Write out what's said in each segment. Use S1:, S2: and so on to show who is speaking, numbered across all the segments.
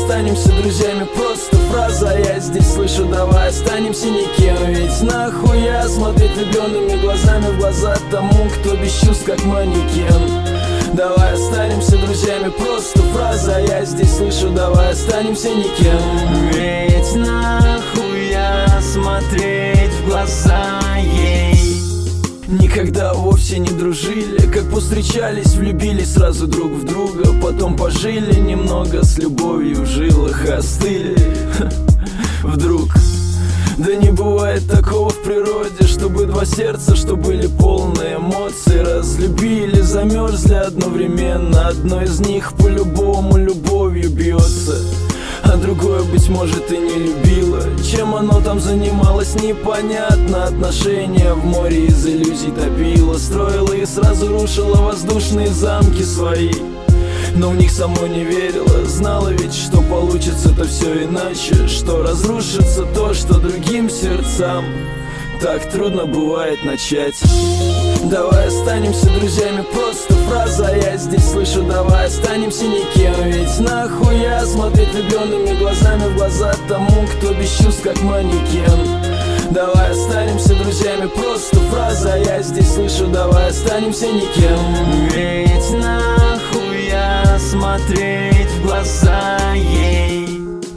S1: останемся друзьями, просто фраза. Я здесь слышу, давай останемся никем. Ведь нахуя смотреть влюбленными глазами в глаза тому, кто без чувств как манекен. Давай останемся друзьями, просто фраза. Я здесь слышу, давай останемся никем. Ведь нахуя смотреть в глаза ей. Никогда вовсе не дружили, как повстречались, влюбились сразу друг в друга. Потом пожили немного, с любовью в жилах остыли. Вдруг. Да не бывает такого в природе, чтобы два сердца, что были полные эмоций, разлюбили, замерзли одновременно. Одно из них по-любому любовью бьется, а другое, быть может, и не любило. Чем оно там занималось, непонятно. Отношения в море из иллюзий топило, строила и сразу рушила воздушные замки свои. Но в них самой не верила, знала ведь, что получится-то все иначе, что разрушится то, что другим сердцам так трудно бывает начать. Давай останемся друзьями, просто фраза. Я здесь слышу, давай останемся никем. Ведь нахуя смотреть влюбленными глазами в глаза тому, кто без чувств как манекен. Давай останемся друзьями, просто фраза. Я здесь слышу, давай останемся никем. Ведь нахуя смотреть в глаза ей.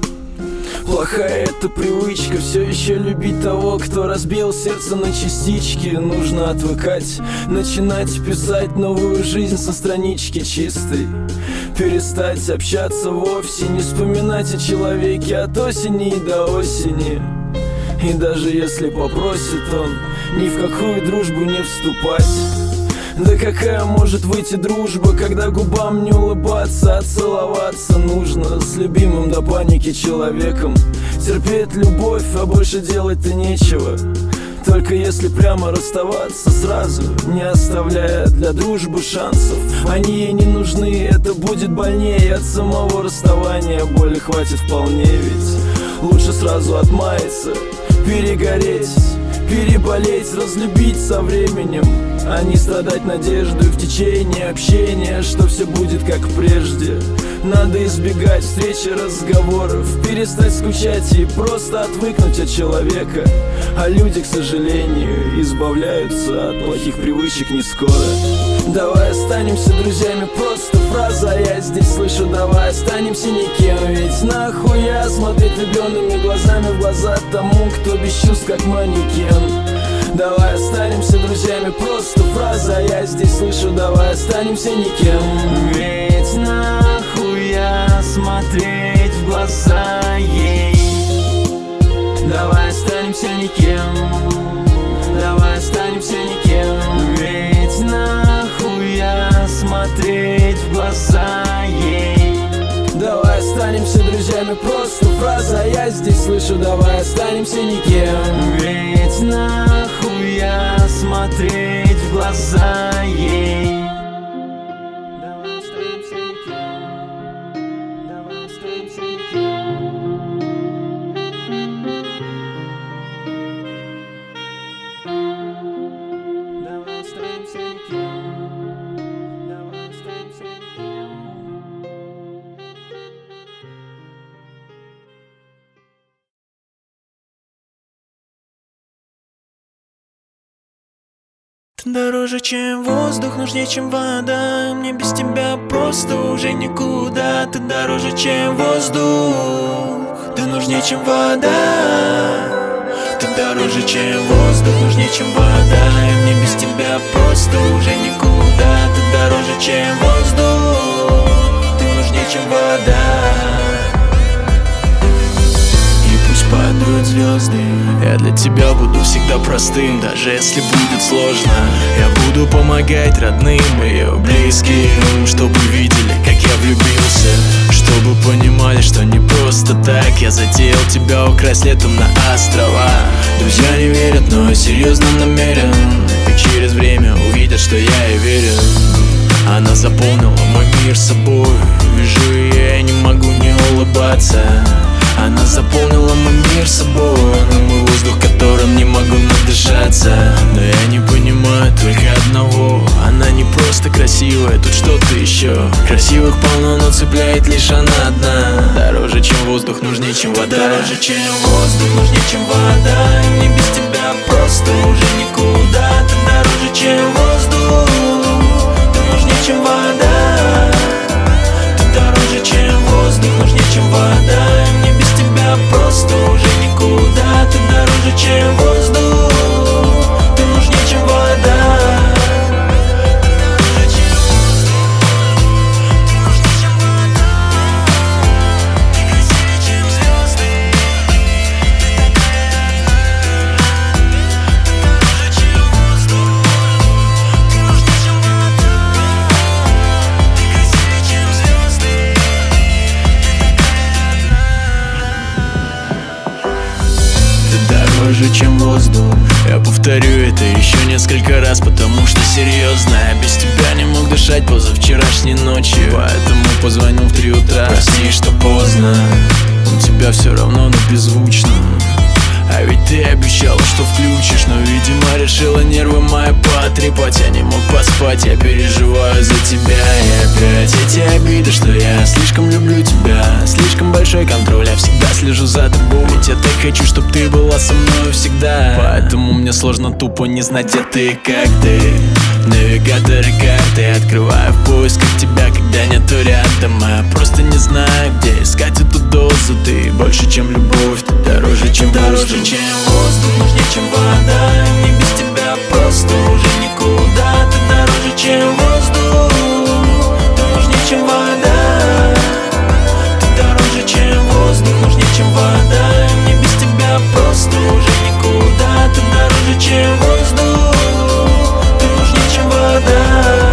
S1: Плохая эта привычка, все еще любить того, кто разбил сердце на частички. Нужно отвыкать, начинать писать новую жизнь со странички чистой. Перестать общаться вовсе, не вспоминать о человеке от осени и до осени. И даже если попросит он, ни в какую дружбу не вступать. Да какая может выйти дружба, когда губам не улыбаться, а целоваться нужно с любимым до паники человеком. Терпеть любовь, а больше делать-то нечего. Только если прямо расставаться сразу, не оставляя для дружбы шансов. Они ей не нужны, это будет больнее от самого расставания. Боли хватит вполне, ведь лучше сразу отмаяться, перегореть, переболеть, разлюбить со временем, а не страдать надеждой в течение общения, что все будет как прежде. Надо избегать встречи, разговоров, перестать скучать и просто отвыкнуть от человека. А люди, к сожалению, избавляются от плохих привычек не скоро. Давай останемся друзьями, просто фраза. Я здесь слышу, давай останемся никем. Ведь нахуя смотреть влюбленными глазами в глаза тому, кто без чувств как манекен. Давай останемся друзьями, просто фраза. Я здесь слышу, давай останемся никем. Ведь нахуя смотреть в глаза ей. Давай останемся никем. Давай останемся никем. Ведь нахуя смотреть в глаза ей. Давай останемся друзьями, просто фраза. Я здесь слышу, давай останемся никем. Ведь нахуя смотреть в глаза ей. Давай останемся никем. Давай останемся никем. Давай останемся никем. Давай останемся никем.
S2: Ты дороже, чем воздух, нужнее, чем вода. Мне без тебя просто уже никуда. Ты дороже, чем воздух, ты нужнее, чем вода. Ты дороже, чем воздух, нужнее, чем вода. И мне без тебя просто уже никуда. Ты дороже, чем воздух, ты нужнее, чем вода. Падают звезды, я для тебя буду всегда простым. Даже если будет сложно, я буду помогать родным и близким, чтобы видели, как я влюбился, чтобы понимали, что не просто так я затеял тебя украсть летом на острова. Друзья не верят, но я серьезно намерен. И через время увидят, что я ей верен. Она заполнила мой мир собой. Вижу ее, я не могу не улыбаться. Она заполнила мой мир собой, но мой воздух, которым не могу надышаться. Но я не понимаю только одного: она не просто красивая, тут что-то еще. Красивых полно, но цепляет лишь она одна. Да, дороже, чем воздух, нужнее, чем вода.
S1: Дороже, чем воздух, нужнее, чем вода. Мне без тебя просто уже никуда. Ты дороже, чем воздух, ты нужнее, чем вода. Ты дороже, чем воздух, нужнее, чем вода. Мне без тебя просто уже никуда. Ты дороже, чем воздух, ты нужнее, чем вода.
S2: Дороже, чем воздух. Я повторю это еще несколько раз, потому что серьезно, я без тебя не мог дышать позавчерашней ночью. Поэтому позвонил в 3 утра. Прости, что поздно, у тебя все равно, но беззвучно. А ведь ты обещала, что включишь, но, видимо, решила нервы мои потрепать. Я не мог поспать, я переживаю за тебя. И опять эти обиды, что я слишком люблю тебя. Слишком большой контроль, я всегда слежу за тобой. Ведь я так хочу, чтоб ты была со мной всегда. Поэтому мне сложно тупо не знать, где ты и как ты. Навигаторы карты открываю в поисках тебя, когда нету рядом. А я просто не знаю, где искать эту дозу. Ты больше, чем любовь, ты дороже, чем воздух.
S1: Чем воздух, нужнее, чем вода. Мне без тебя просто уже никуда. Ты дороже, чем воздух, ты нужнее, чем вода. Ты дороже, чем воздух, нужнее, чем вода. Мне без тебя просто уже никуда. Ты дороже, чем воздух, ты нужнее, чем вода.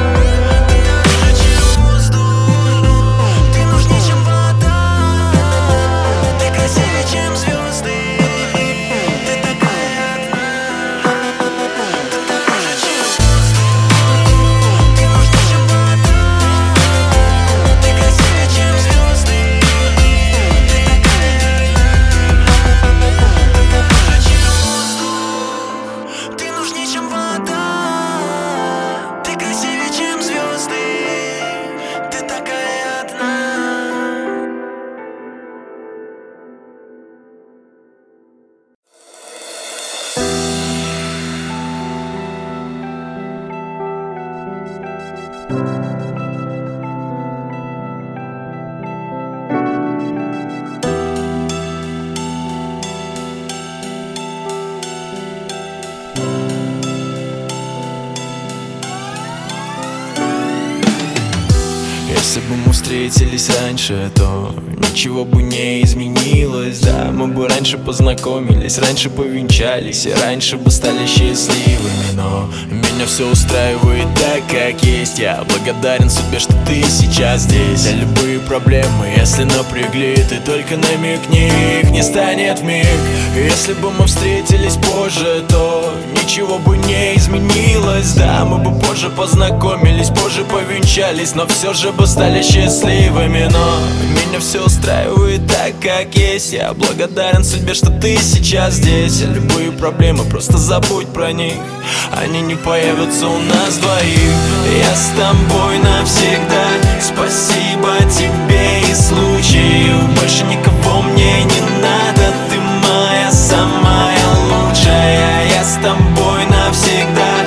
S2: Если бы мы встретились раньше, то ничего бы не изменилось. Да, мы бы раньше познакомились, раньше повенчались и раньше бы стали счастливыми. Но меня все устраивает так, как есть. Я благодарен судьбе, что ты сейчас здесь. За любые проблемы, если напрягли, ты только намекни, их не станет вмиг. Если бы мы встретились позже, то ничего бы не изменилось. Да, мы бы позже познакомились, позже повенчались, но все же бы стали счастливыми. Но меня все устраивает так, как есть. Я благодарен судьбе, что ты сейчас здесь. Любые проблемы, просто забудь про них, они не появятся у нас двоих. Я с тобой навсегда. Спасибо тебе и случаю. Больше никого мне не надо. Ты моя самая лучшая. Я с тобой навсегда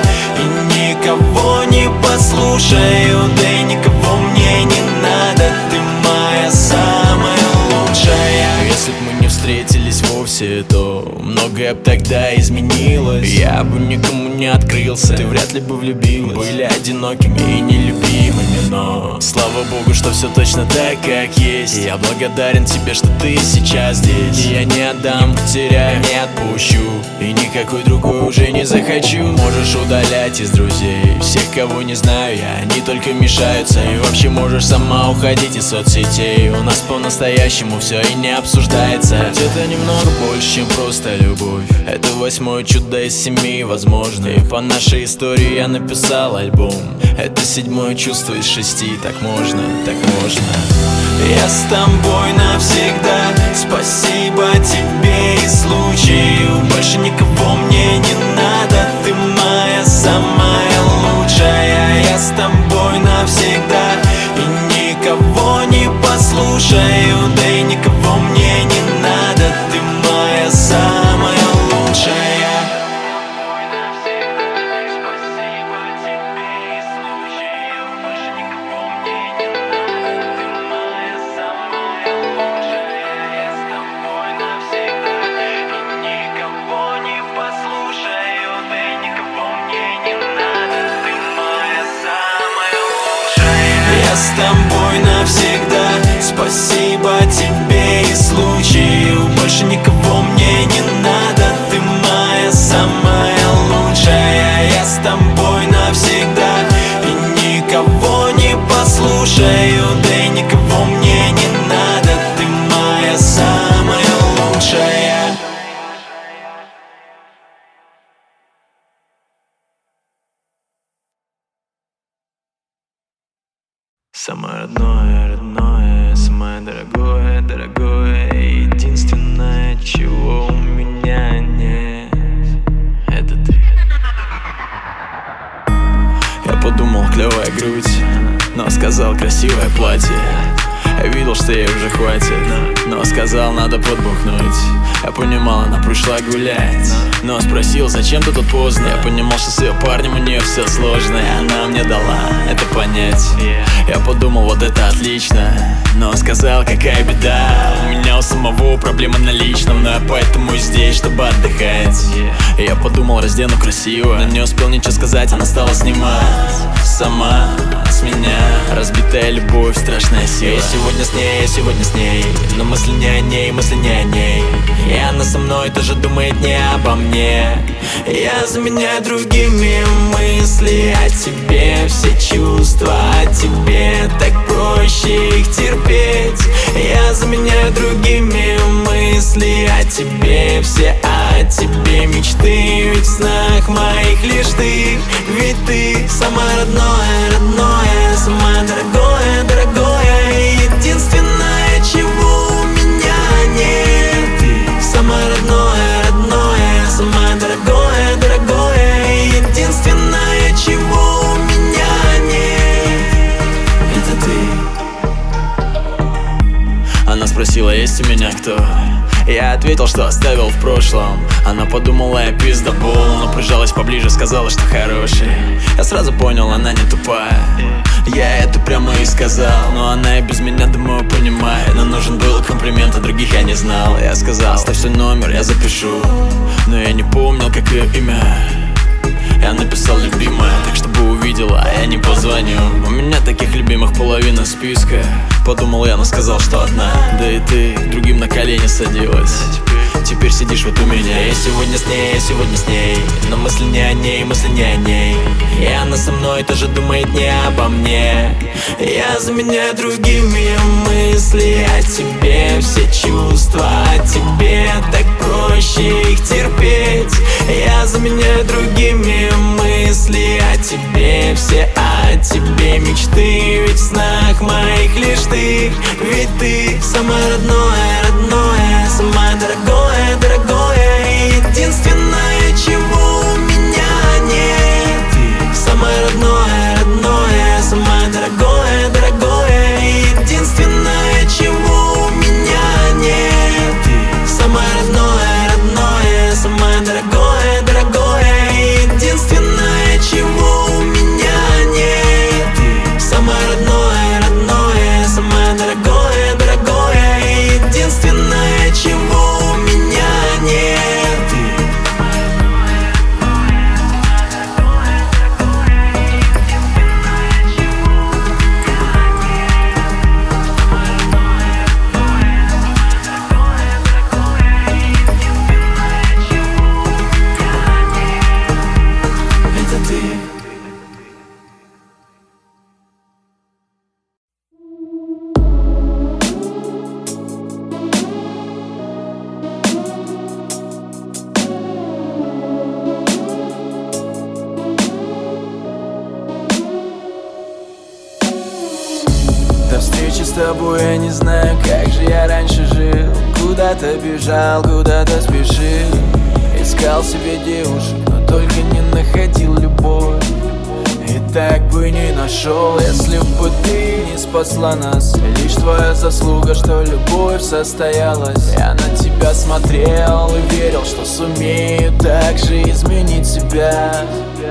S2: и никого не послушаю. Да и никого мне не надо. Ты моя самая лучшая. Если б мы не встретились вовсе, то многое б тогда изменилось. Я бы никому не открылся, ты вряд ли бы влюбилась. Были одинокими и нелюбимыми, но слава богу, что все точно так, как есть. Я благодарен тебе, что ты сейчас здесь. И я не отдам, не потеряю, не отпущу, и никакой другой уже не захочу. Можешь удалять из друзей всех, кого не знаю я, они только мешаются. И вообще можешь сама уходить из соцсетей. У нас по-настоящему все и не обсуждается. Где-то немного больше, чем просто любовь. Это 8-е чудо из 7 возможно. И по нашей истории я написал альбом. Это 7-е чувство из 6. Так можно, так можно. Я с тобой навсегда. Спасибо тебе и случаю. Больше никого мне не надо. Ты моя самая лучшая. Я с тобой навсегда и никого не послушаю. с тобой навсегда. Спасибо тебе и случаю, больше никого мне не надо. Ты моя самая лучшая, я с тобой навсегда. И никого не послушаю, да и никого мне не надо. Ты моя самая лучшая. Самое родное, родное, самое дорогое, дорогое, единственное, чего у меня нет, это ты. Я подумал, клевая грудь, но сказал, красивое платье. Я видел, что ей уже хватит, но сказал, надо подбухнуть. Я понимал, она пришла гулять, но спросил, зачем ты тут поздно. Я понимал, что с ее парнем у нее все сложно, и она мне дала это понять. Я подумал, вот это отлично, но сказал, какая беда. У меня у самого проблемы на личном, но я поэтому здесь, чтобы отдыхать. И я подумал, раздену красиво, но не успел ничего сказать, она стала снимать сама с меня. Разбитая любовь, страшная сила. Я сегодня с ней, но мысли не о ней, мысли не о ней. И она со мной тоже думает не обо мне. Я заменяю другими мысли о тебе, все чувства о тебе, так проще их терпеть. Я заменяю другими мысли о тебе, все о тебе мечты. Ведь в снах моих лишь ты, ведь ты самое родное, родное, самое дорогое, дорогое, единственное, чего у меня нет. Ты самое родное, родное, самое дорогое, дорогое, единственное, чего у меня нет, это ты. Она спросила, есть у меня кто? Я ответил, что оставил в прошлом. Она подумала, я пиздобол, но прижалась поближе, сказала, что хороший. Я сразу понял, она не тупая. Я это прямо и сказал, но она и без меня, думаю, понимает. Но нужен был комплимент, а других я не знал. Я сказал, оставь свой номер, я запишу. Но я не помнил, как ее имя. Я написал любимая, так чтобы увидела, а я не позвоню. У меня таких любимых половина списка. Подумал я, но сказал, что одна. Да и ты к другим на колени садилась. Теперь сидишь вот у меня. Я сегодня с ней, но мысли не о ней, мысли не о ней. И она со мной тоже думает не обо мне. Я заменяю другими мысли о тебе, все чувства о тебе, так проще их терпеть. Я заменяю другими мысли о тебе, все о тебе мечты. Ведь в снах моих лишь ты, ведь ты самое родное, родное, самое дорогое, дорогое, единственное, чего у меня нет. Ты самое родное, родное, самое дорогое, дорогое, единственное, чего у меня нет. Ты самое родное, родное, самое дорогое, дорогое, единственное, чего у меня нет. Ты самое родное, родное, самое дорогое, дорогое, единственное, чего у меня нет. Это ты.
S1: До встречи с тобой я не знаю, как же я раньше жил. Куда-то бежал, куда-то спешил. Искал себе девушек, но только не находил любовь. И так бы не нашел, если бы ты не спасла нас. Лишь твоя заслуга, что любовь состоялась. Я на тебя смотрел и верил, что сумею так же изменить себя.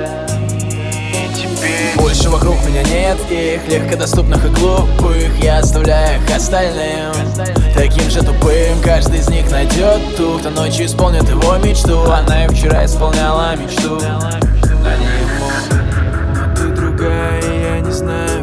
S1: Больше вокруг меня нет их, легкодоступных и глупых. Я оставляю их остальным, таким же тупым. Каждый из них найдет ту, кто ночью исполнит его мечту. Она и вчера исполняла мечту, а не ему. Но ты другая, и я не знаю, как ты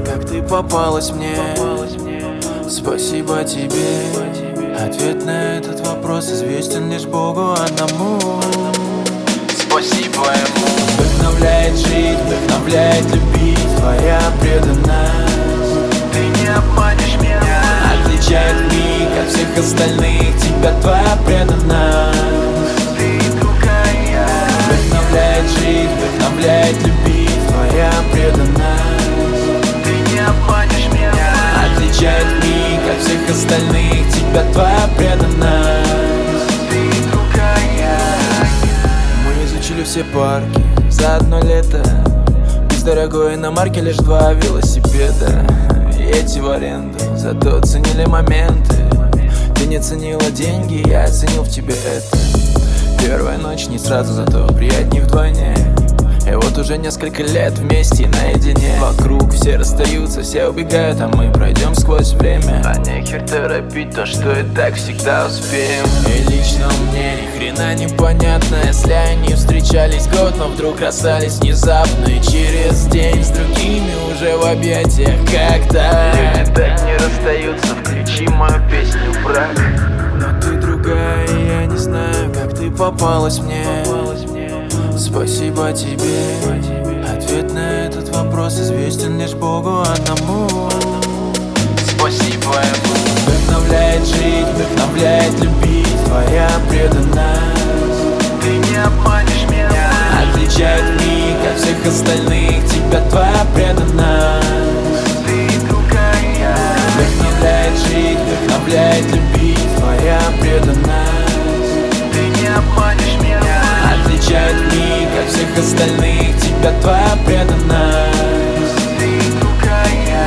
S3: попалась мне. Спасибо тебе. Ответ на этот вопрос известен лишь Богу одному. Спасибо ему. Вдохновляет жить, вдохновляет любить. Твоя преданность, ты не обманешь меня. Отличает миг от всех остальных. Тебя твоя преданность, ты другая. Вдохновляет жить, вдохновляет любить. Твоя преданность, ты не обманешь меня. Отличает миг от всех остальных. Тебя твоя преданность, ты другая. Мы изучили все парки за одно лето. Без дорогой иномарки лишь 2 велосипеда. И эти в аренду, зато ценили моменты. Ты не ценила деньги, я оценил в тебе это. Первая ночь не сразу, зато приятней вдвойне. И вот уже несколько лет вместе наедине. Вокруг все расстаются, все убегают, а мы пройдем сквозь время. А нехер торопить то, что и так всегда успеем. И лично мне ни хрена непонятно, если они встречались год, но вдруг расстались внезапно. И через день с другими уже в объятиях как-то. Люди так не расстаются, включи мою песню «Брак». Но ты другая, и я не знаю, как ты попалась мне. Спасибо тебе. Ответ на этот вопрос известен лишь Богу одному. Спасибо ему. Вдохновляет жить, вдохновляет любить. Твоя преданность, ты не обманешь меня. Отличает миг от всех остальных. Тебя твоя преданность, ты другая. Вдохновляет жить, вдохновляет любить. Твоя преданность, ты не обманешь меня. Отличает миг от всех остальных. Тебя твоя преданность, ты другая.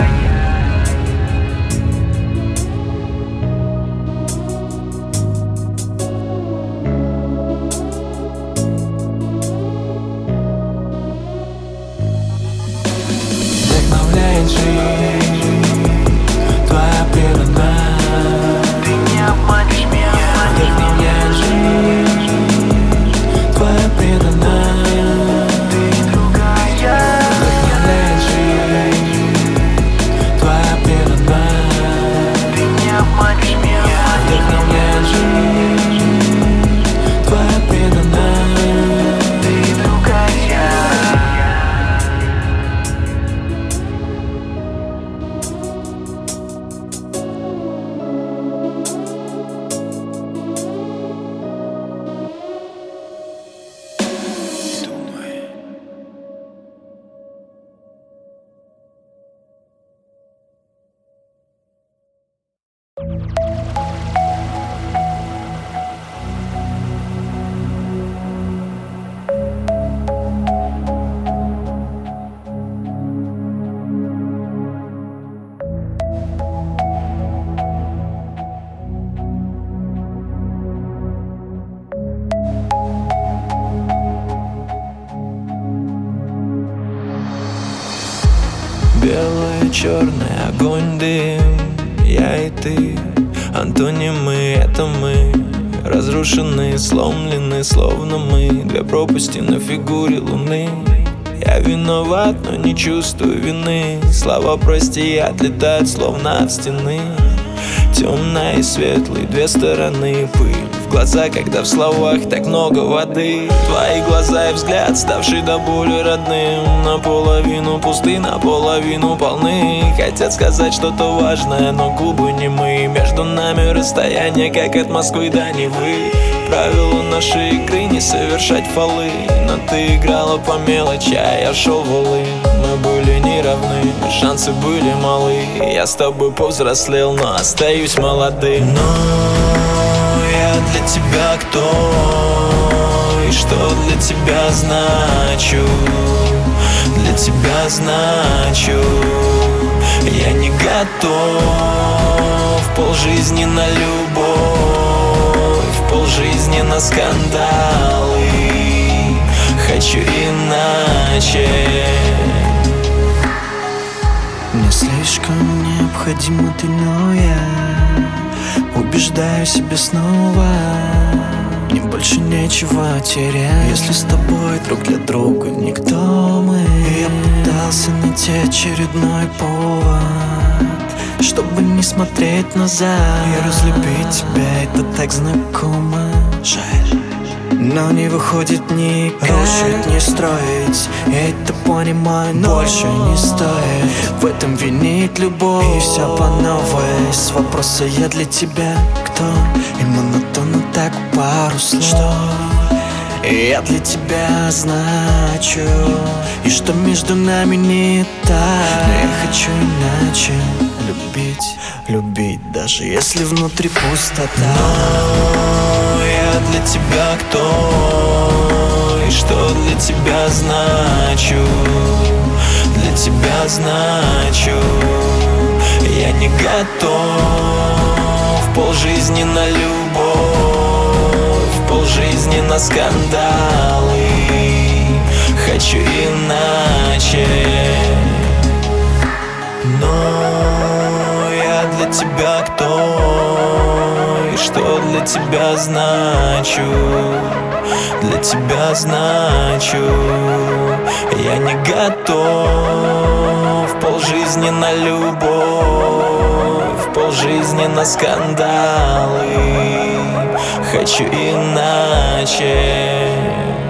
S3: Вдохновляет жизнь, твоя преданность, ты не обманешь меня. Вдохновляет жизнь, твоя преданность, ты другая. Вдохновляет жизнь, твоя преданность, ты не обманешь меня. Вдохновляет жизнь, твоя преданность, ты другая.
S2: Белое, черное, огонь, дым. Я и ты, антонимы, это мы. Разрушены, сломлены, словно мы. 2 пропасти на фигуре луны. Я виноват, но не чувствую вины. Слова прости отлетают, словно от стены. Темная и светлая, 2 стороны. Пыль в глаза, когда в словах так много воды. Твои глаза и взгляд, ставший до боли родным. Наполовину пусты, наполовину полны. Хотят сказать что-то важное, но губы немы. Между нами расстояние, как от Москвы до Невы. Правило нашей игры не совершать фолы. Но ты играла по мелочи, а я шел в улы. Мы были неравны, шансы были малы. Я с тобой повзрослел, но остаюсь молодым. Но я для тебя кто? И что для тебя значу? Для тебя значу. Я не готов полжизни на любовь, полжизни на скандалы. Хочу иначе. Мне слишком необходимо ты, но я убеждаю себя снова. Мне больше нечего терять, если с тобой друг для друга никто мы. Я пытался найти найти очередной повод, чтобы не смотреть назад и разлюбить тебя, это так знакомо. Жаль, но не выходит никак. Рушить не строить, я это понимаю, но больше не стоит в этом винить любовь. И все по новой, с вопроса я для тебя кто? И монотонно так пару слов, что я для тебя значу, и что между нами не так. Но я хочу иначе любить, даже если внутри пустота. Но я для тебя кто? И что для тебя значу? Для тебя значу. Я не готов полжизни на любовь, полжизни на скандалы. Хочу иначе. Но я для тебя кто? И что для тебя значу? Для тебя значу. Я не готов полжизни на любовь, полжизни на скандалы. Хочу иначе.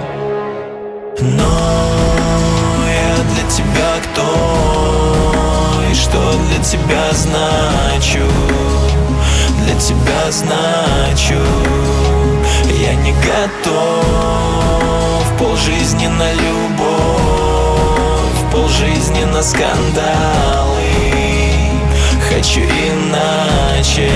S2: Но я для тебя кто? И что для тебя значу? Для тебя значу. Я не готов полжизни на любовь, полжизни на скандалы. Хочу иначе.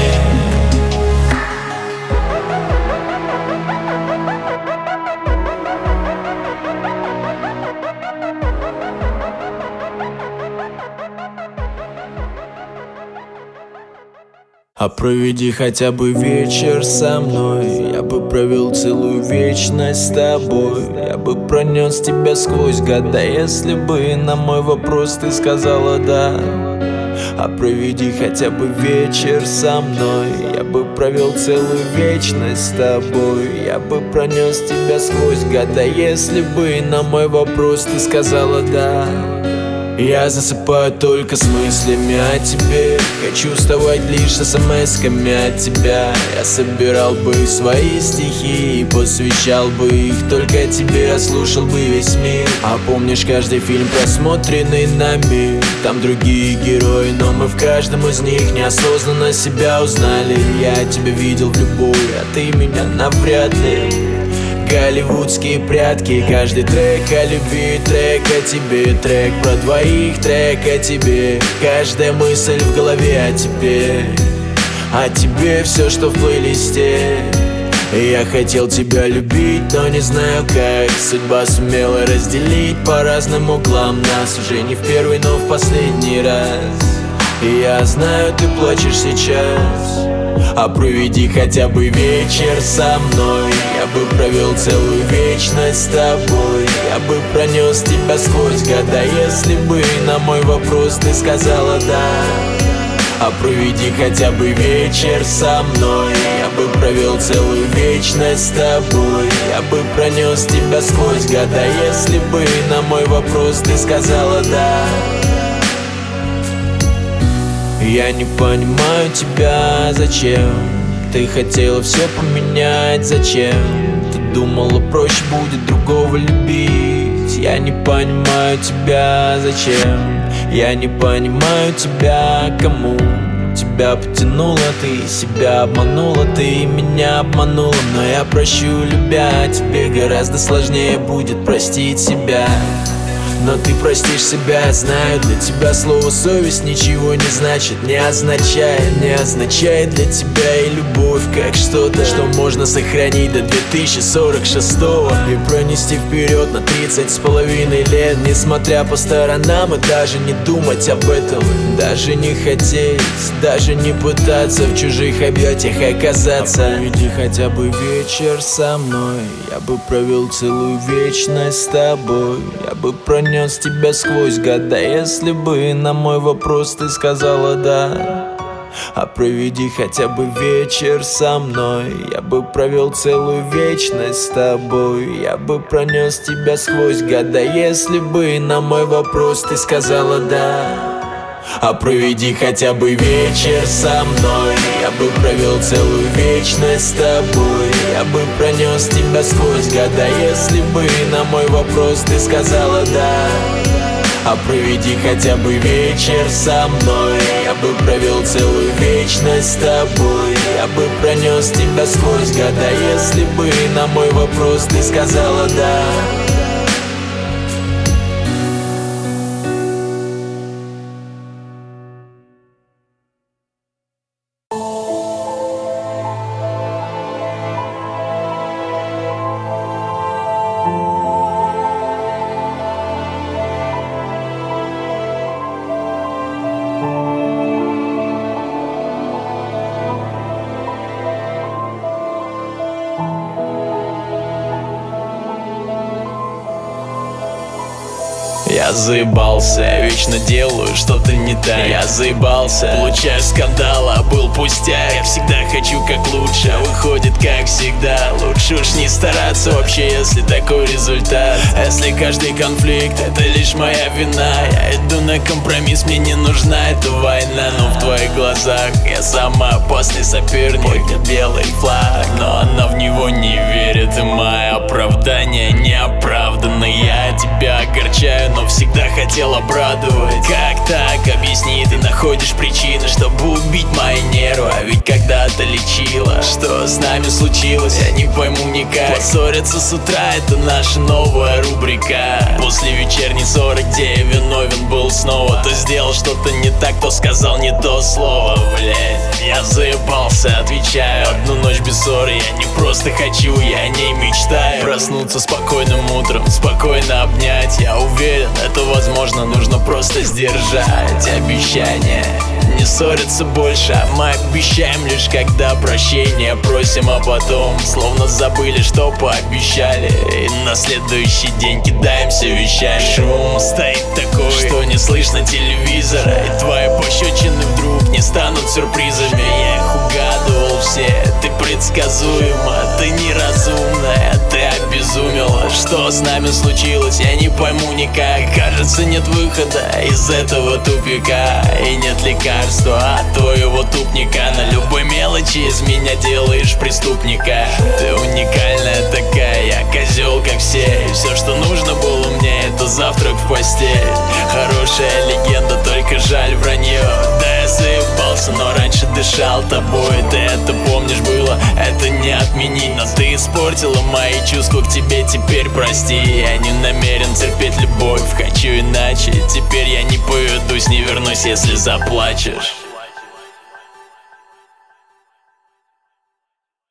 S1: А проведи хотя бы вечер со мной, я бы провел целую вечность с тобой. Я бы пронес тебя сквозь года, если бы на мой вопрос ты сказала да. А проведи хотя бы вечер со мной, я бы провел целую вечность с тобой. Я бы пронес тебя сквозь года, если бы на мой вопрос ты сказала да. Я засыпаю только с мыслями о тебе, хочу вставать лишь с смс-ками от тебя. Я собирал бы свои стихи и посвящал бы их только тебе. Я слушал бы весь мир. А помнишь каждый фильм, просмотренный нами? Там другие герои, но мы в каждом из них неосознанно себя узнали. Я тебя видел в любой, а ты меня навряд ли. Голливудские прятки, каждый трек о любви, трек о тебе, трек про двоих, трек о тебе. Каждая мысль в голове о тебе, о тебе все, что в плейлисте. Я хотел тебя любить, но не знаю как. Судьба сумела разделить по разным углам нас. Уже не в первый, но в последний раз. И я знаю, ты плачешь сейчас. А проведи хотя бы вечер со мной, я бы провел целую вечность с тобой. Я бы пронес тебя сквозь года, если бы на мой вопрос ты сказала да. А проведи хотя бы вечер со мной, я бы провел целую вечность с тобой. Я бы пронес тебя сквозь года, если бы на мой вопрос ты сказала да. Я не понимаю тебя, зачем ты хотела все поменять, зачем ты думала проще будет другого любить. Я не понимаю тебя, зачем я не понимаю тебя, кому тебя потянуло, ты себя обманула, ты меня обманула. Но я прощу, любя, тебе гораздо сложнее будет простить себя. Но ты простишь себя, знаю, для тебя слово совесть ничего не значит, не означает для тебя и любовь как что-то, что можно сохранить до 2046-го и пронести вперед на 30,5 лет, несмотря по сторонам и даже не думать об этом, даже не хотеть, даже не пытаться в чужих объятиях оказаться. А проведи хотя бы вечер со мной, я бы провел целую вечность с тобой. Я бы пронес тебя сквозь года, если бы на мой вопрос ты сказала да.
S2: А проведи хотя бы вечер со мной. Я бы провел целую вечность с тобой. Я бы пронес тебя сквозь года, если бы на мой вопрос ты сказала да. А проведи хотя бы вечер со мной. Я бы провел целую вечность с тобой. Я бы пронес тебя сквозь года, если бы на мой вопрос ты сказала да. А проведи хотя бы вечер со мной. Я бы провел целую вечность с тобой. Я бы пронес тебя сквозь года, если бы на мой вопрос ты сказала да. Я заебался, вечно делаю что-то не так. Я заебался, получаю скандал, а был пустяк. Я всегда хочу как лучше, а выходит как всегда. Лучше уж не стараться вообще, если такой результат. Если каждый конфликт это лишь моя вина, я иду на компромисс, мне не нужна эта война. Но в твоих глазах я самый опасный соперник. Поднят белый флаг, но она в него не верит. И мои оправдания неоправданны. Я тебя огорчаю, но всегда хотел обрадовать. Как так? Объясни, ты находишь причины, чтобы убить мои нервы. А ведь когда-то лечила. Что с нами случилось, я не пойму никак. Поссориться с утра — это наша новая рубрика. После вечерней ссоры, где я виновен был снова. То сделал что-то не так, то сказал не то слово. Блять, я заебался, отвечаю. Одну ночь без ссоры я не просто хочу, я о ней мечтаю. Проснуться спокойным утром, спокойно обнять. Я уверен, это возможно, нужно просто сдержать обещания. Не ссориться больше, а мы обещаем лишь когда прощения просим, а потом словно забыли, что пообещали. И на следующий день кидаемся вещами. Шум стоит такой, что не слышно телевизора. И твои пощечины вдруг не станут сюрпризами. Я их угадывал все, ты предсказуема, ты неразумная, ты обезумела. Что с нами случилось, я не пойму никак. Кажется, нет выхода из этого тупика. И нет лекарства от твоего тупника. На любой мелочи из меня делаешь преступника. Ты уникальная такая, я козел как все. И все, что нужно было мне, это завтрак в постель. Хорошая легенда, только жаль вранье. Да, я заебался, но раньше дышал тобой. Ты это помнишь было, это не отменить. Но ты испортила мои чувства к тебе, теперь прости. Я не намерен терпеть любовь, хочу иначе. Теперь я не поведусь, не вернусь, если заплачешь.